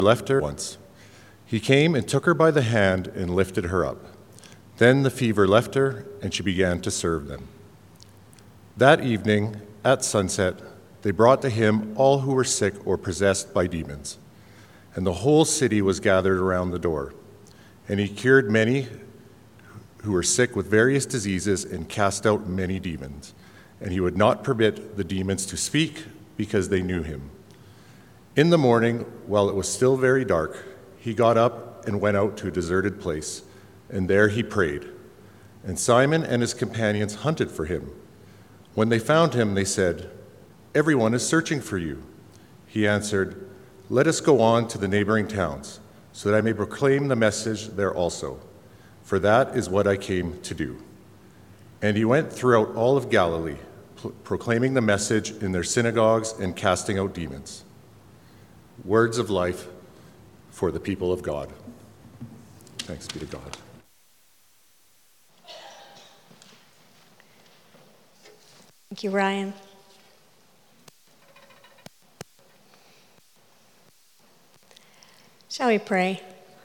left her once. He came and took her by the hand and lifted her up. Then the fever left her, and she began to serve them. That evening, at sunset, they brought to him all who were sick or possessed by demons. And the whole city was gathered around the door. And he cured many who were sick with various diseases and cast out many demons. And he would not permit the demons to speak because they knew him. In the morning, while it was still very dark, he got up and went out to a deserted place, and there he prayed. And Simon and his companions hunted for him. When they found him, they said, "Everyone is searching for you." He answered, "Let us go on to the neighboring towns, so that I may proclaim the message there also, for that is what I came to do." And he went throughout all of Galilee, proclaiming the message in their synagogues and casting out demons. Words of life for the people of God. Thanks be to God. Thank you, Ryan. Shall we pray?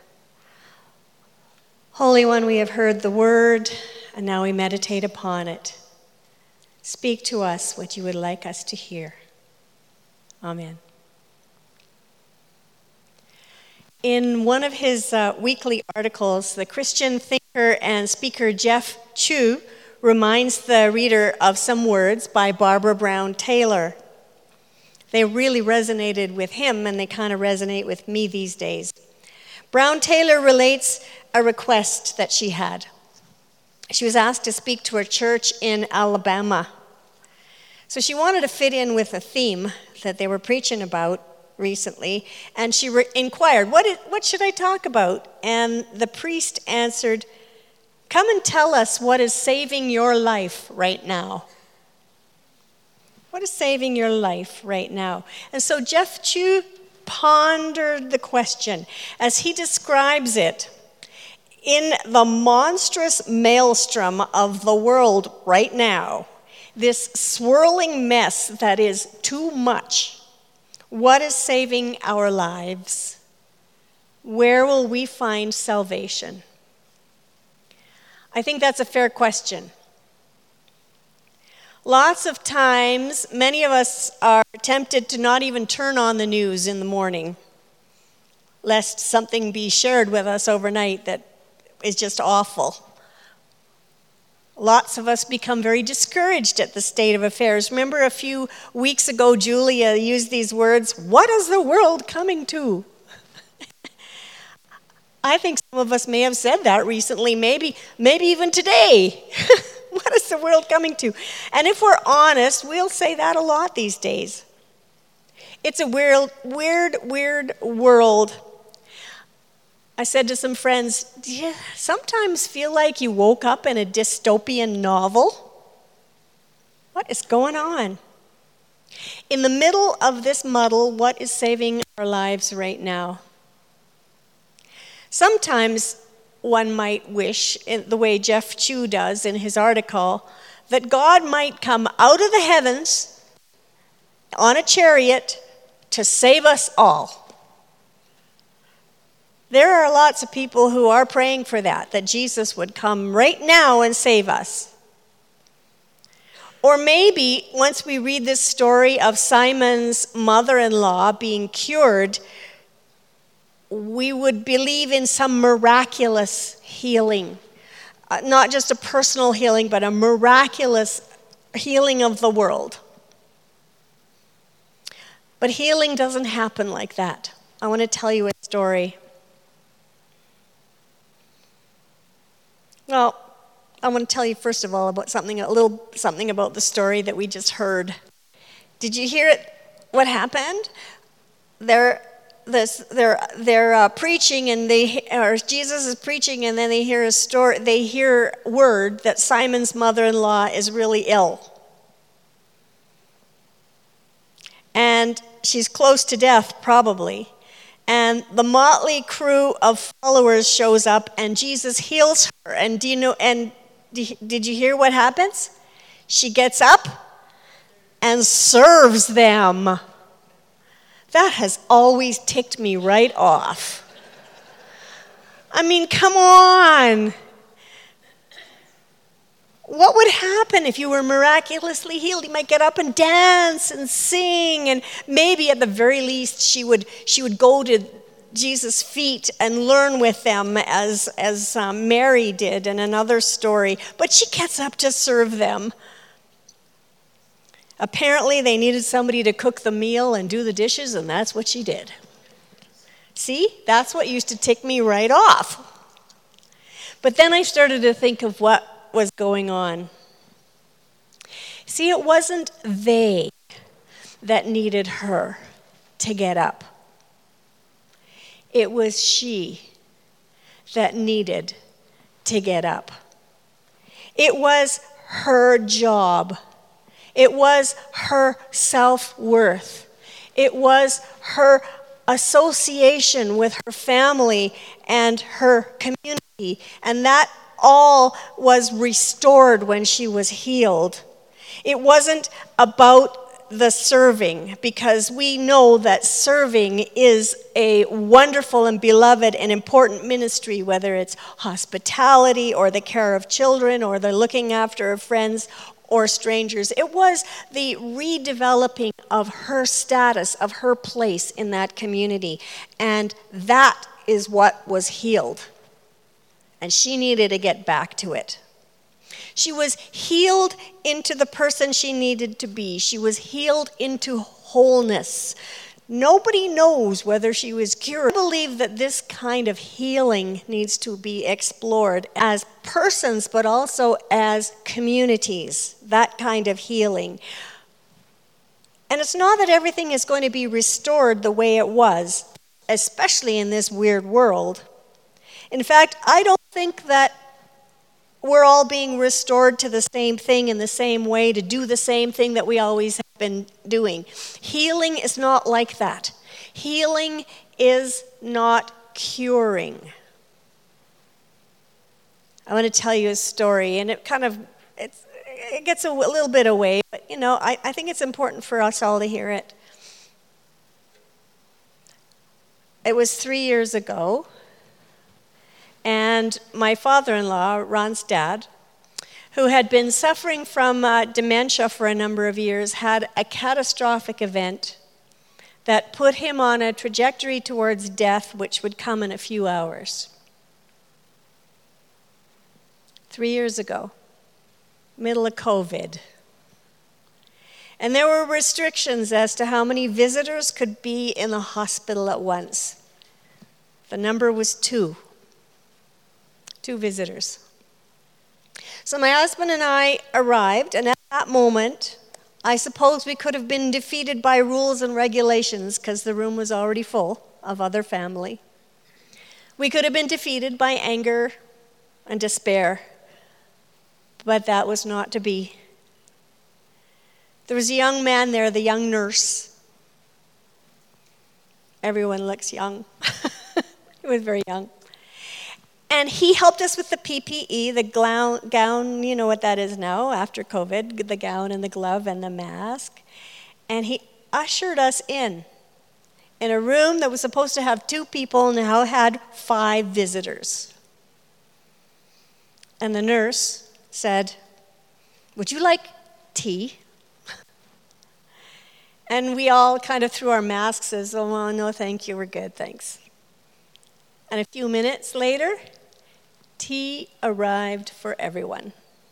Holy One, we have heard the word, and now we meditate upon it. Speak to us what you would like us to hear. Amen. In one of his weekly articles, the Christian thinker and speaker Jeff Chu reminds the reader of some words by Barbara Brown Taylor. They really resonated with him, and they kind of resonate with me these days. Brown Taylor relates a request that she had. She was asked to speak to a church in Alabama. So she wanted to fit in with a theme that they were preaching about recently, and she inquired, what should I talk about? And the priest answered, "Come and tell us what is saving your life right now." What is saving your life right now? And so Jeff Chu pondered the question as he describes it. In the monstrous maelstrom of the world right now, this swirling mess that is too much, what is saving our lives? Where will we find salvation? I think that's a fair question. Lots of times, many of us are tempted to not even turn on the news in the morning, lest something be shared with us overnight that is just awful. Lots of us become very discouraged at the state of affairs. Remember a few weeks ago, Julia used these words, "What is the world coming to?" I think some of us may have said that recently, maybe even today. What is the world coming to? And if we're honest, we'll say that a lot these days. It's a weird world. I said to some friends, do you sometimes feel like you woke up in a dystopian novel? What is going on? In the middle of this muddle, what is saving our lives right now? Sometimes one might wish, in the way Jeff Chu does in his article, that God might come out of the heavens on a chariot to save us all. There are lots of people who are praying for that Jesus would come right now and save us. Or maybe once we read this story of Simon's mother-in-law being cured, we would believe in some miraculous healing. Not just a personal healing, but a miraculous healing of the world. But healing doesn't happen like that. I want to tell you a story. Well, I want to tell you first of all about something about the story that we just heard. Did you hear it? What happened? They're preaching, and Jesus is preaching, and then they hear a story. They hear word that Simon's mother-in-law is really ill, and she's close to death, probably. And the motley crew of followers shows up, and Jesus heals her. And do you know? And did you hear what happens? She gets up and serves them. That has always ticked me right off. I mean, come on. What would happen if you were miraculously healed? You might get up and dance and sing, and maybe at the very least she would go to Jesus' feet and learn with them as Mary did in another story. But she gets up to serve them. Apparently they needed somebody to cook the meal and do the dishes, and that's what she did. See, that's what used to tick me right off. But then I started to think of what was going on. See, it wasn't they that needed her to get up. It was she that needed to get up. It was her job. It was her self-worth. It was her association with her family and her community, and that all was restored when she was healed. It wasn't about the serving, because we know that serving is a wonderful and beloved and important ministry, whether it's hospitality or the care of children or the looking after of friends or strangers. It was the redeveloping of her status, of her place in that community, and that is what was healed. And she needed to get back to it. She was healed into the person she needed to be. She was healed into wholeness. Nobody knows whether she was cured. I believe that this kind of healing needs to be explored as persons, but also as communities, that kind of healing. And it's not that everything is going to be restored the way it was, especially in this weird world. In fact, I don't think that we're all being restored to the same thing in the same way, to do the same thing that we always have been doing. Healing is not like that. Healing is not curing. I want to tell you a story, and it gets a little bit away, but I think it's important for us all to hear it. It was 3 years ago. And my father-in-law, Ron's dad, who had been suffering from dementia for a number of years, had a catastrophic event that put him on a trajectory towards death, which would come in a few hours. 3 years ago, middle of COVID. And there were restrictions as to how many visitors could be in the hospital at once. The number was 2. 2 visitors. So my husband and I arrived, and at that moment, I suppose we could have been defeated by rules and regulations because the room was already full of other family. We could have been defeated by anger and despair, but that was not to be. There was a young man there, the young nurse. Everyone looks young. He was very young. And he helped us with the PPE, the gown, you know what that is now after COVID, the gown and the glove and the mask. And he ushered us in a room that was supposed to have 2 people, now had 5 visitors. And the nurse said, "Would you like tea?" And we all kind of threw our masks as, "Oh, well, no, thank you, we're good, thanks." And a few minutes later, tea arrived for everyone.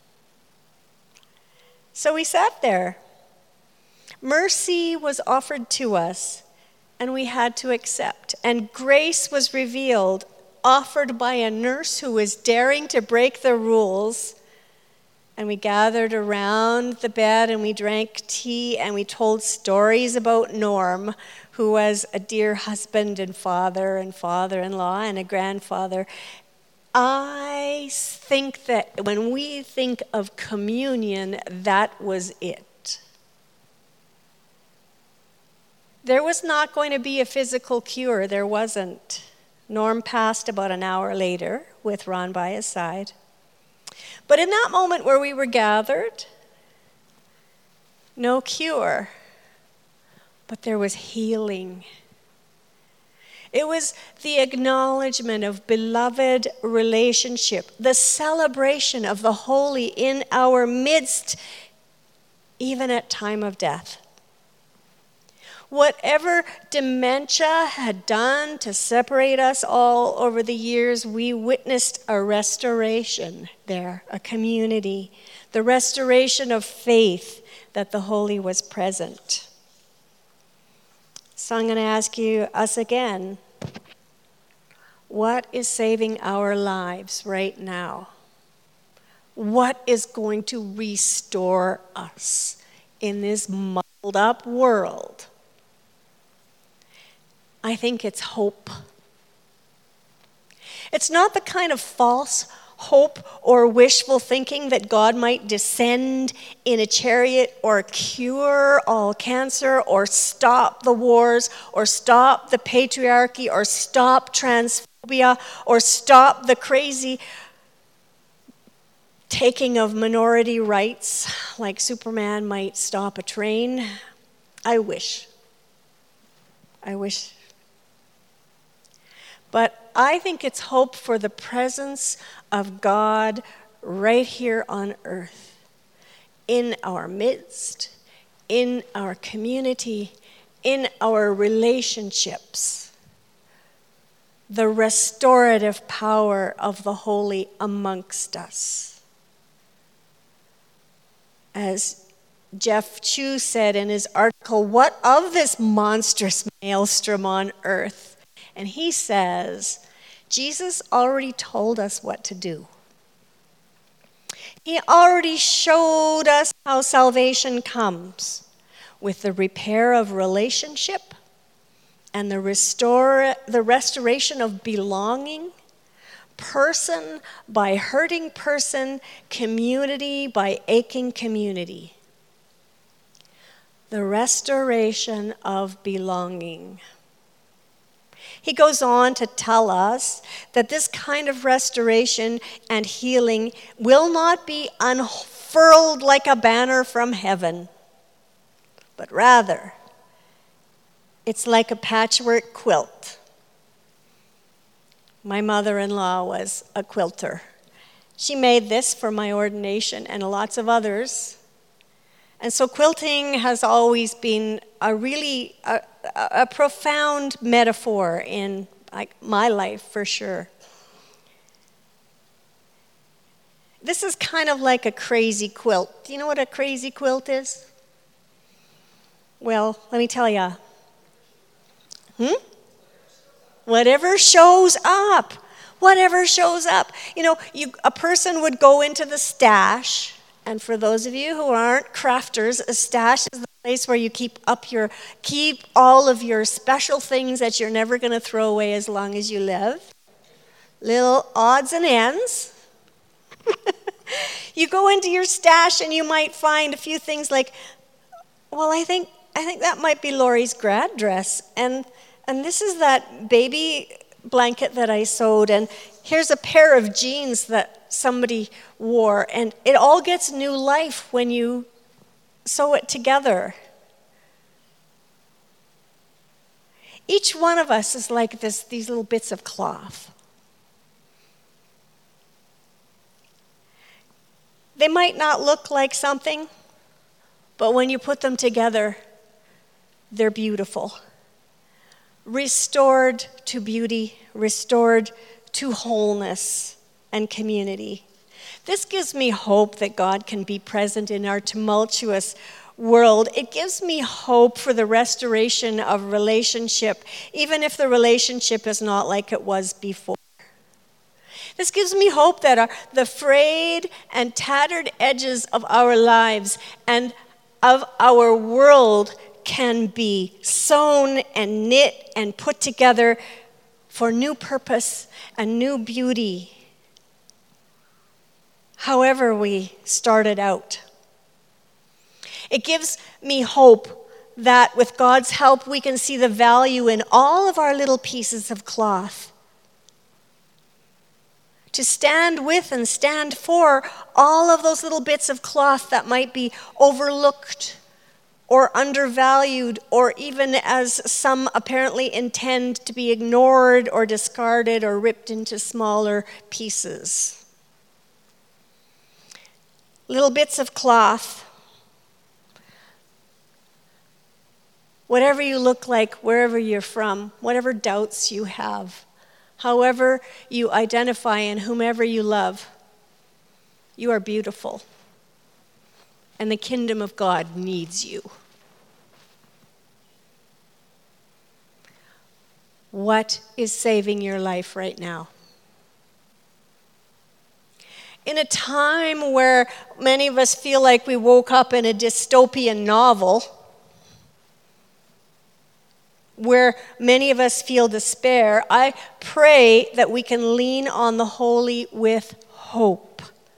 So we sat there. Mercy was offered to us, and we had to accept. And grace was revealed, offered by a nurse who was daring to break the rules. And we gathered around the bed, and we drank tea, and we told stories about Norm, who was a dear husband and father-in-law and a grandfather. I think that when we think of communion, that was it. There was not going to be a physical cure. There wasn't. Norm passed about an hour later with Ron by his side. But in that moment where we were gathered, no cure, but there was healing. It was the acknowledgement of beloved relationship, the celebration of the holy in our midst, even at time of death. Whatever dementia had done to separate us all over the years, we witnessed a restoration there, a community, the restoration of faith that the holy was present. So I'm going to ask us again, what is saving our lives right now? What is going to restore us in this muddled up world? I think it's hope. It's not the kind of false hope or wishful thinking that God might descend in a chariot or cure all cancer or stop the wars or stop the patriarchy or stop transphobia or stop the crazy taking of minority rights like Superman might stop a train. I wish. But I think it's hope for the presence of God right here on earth, in our midst, in our community, in our relationships. The restorative power of the holy amongst us. As Jeff Chu said in his article, "What of this monstrous maelstrom on earth?" And he says, Jesus already told us what to do. He already showed us how salvation comes with the repair of relationship and the restoration of belonging, person by hurting person, community by aching community. The restoration of belonging. He goes on to tell us that this kind of restoration and healing will not be unfurled like a banner from heaven, but rather, it's like a patchwork quilt. My mother-in-law was a quilter. She made this for my ordination and lots of others. And so quilting has always been a profound metaphor in my life, for sure. This is kind of like a crazy quilt. Do you know what a crazy quilt is? Well, let me tell you. Whatever shows up. Whatever shows up. You know, a person would go into the stash. And for those of you who aren't crafters, a stash is the place where you keep all of your special things that you're never going to throw away as long as you live. Little odds and ends. You go into your stash and you might find a few things like, well, I think that might be Lori's grad dress, and this is that baby blanket that I sewed, and here's a pair of jeans that somebody wore, and it all gets new life when you sew it together. Each one of us is like these little bits of cloth. They might not look like something, but when you put them together, they're beautiful. Restored to beauty, restored to wholeness and community. This gives me hope that God can be present in our tumultuous world. It gives me hope for the restoration of relationship, even if the relationship is not like it was before. This gives me hope that the frayed and tattered edges of our lives and of our world can be sewn and knit and put together for new purpose and new beauty. However we started out. It gives me hope that with God's help we can see the value in all of our little pieces of cloth. To stand with and stand for all of those little bits of cloth that might be overlooked or undervalued, or even, as some apparently intend, to be ignored or discarded or ripped into smaller pieces. Little bits of cloth. Whatever you look like, wherever you're from, whatever doubts you have, however you identify and whomever you love, you are beautiful. And the kingdom of God needs you. What is saving your life right now? In a time where many of us feel like we woke up in a dystopian novel, where many of us feel despair, I pray that we can lean on the holy with hope.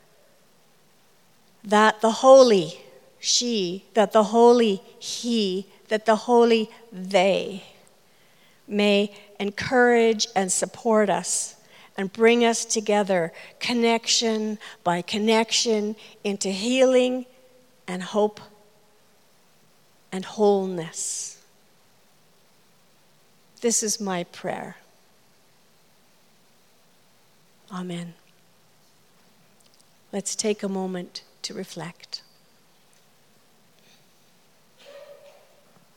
That the holy she, that the holy he, that the holy they may encourage and support us and bring us together, connection by connection, into healing and hope and wholeness. This is my prayer. Amen. Let's take a moment to reflect.